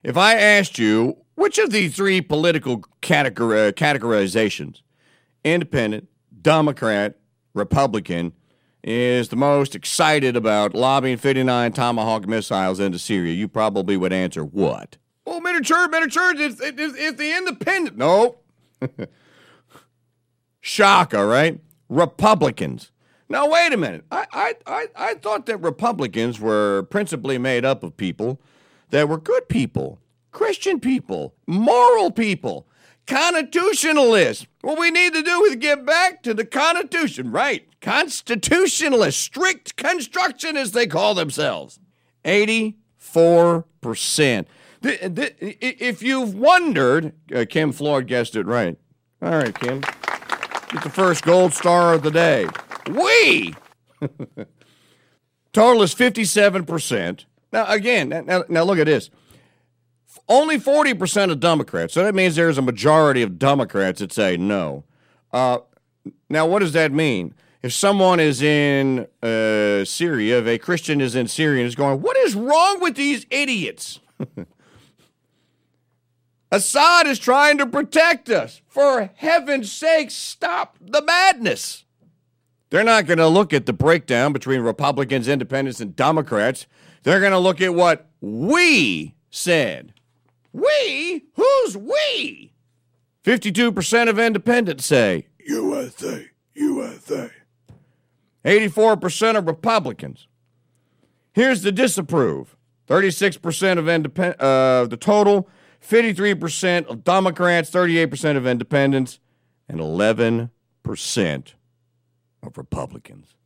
If I asked you which of the three political categorizations, independent, Democrat, Republican, is the most excited about lobbing 59 Tomahawk missiles into Syria, you probably would answer what? Oh, Miniature, it's the independent. No. Shock, all right? Republicans. Now, wait a minute. I thought that Republicans were principally made up of people that were good people, Christian people, moral people, constitutionalists. What we need to do is get back to the Constitution, right? Constitutionalists, strict constructionists, they call themselves. 84%. If you've wondered, Kim Floyd guessed it right. All right, Kim. Get the first gold star of the day. Total is 57%. Now, again, now look at this. Only 40% of Democrats. So that means there's a majority of Democrats that say no. Now, what does that mean? If someone is in Syria, if a Christian is in Syria and is going, what is wrong with these idiots? Assad is trying to protect us. For heaven's sake, stop the madness. They're not going to look at the breakdown between Republicans, independents, and Democrats. They're going to look at what we said. We? Who's we? 52% of independents say USA, USA. 84% of Republicans. Here's the disapprove. 36% of the total, 53% of Democrats, 38% of independents, and 11% of Republicans.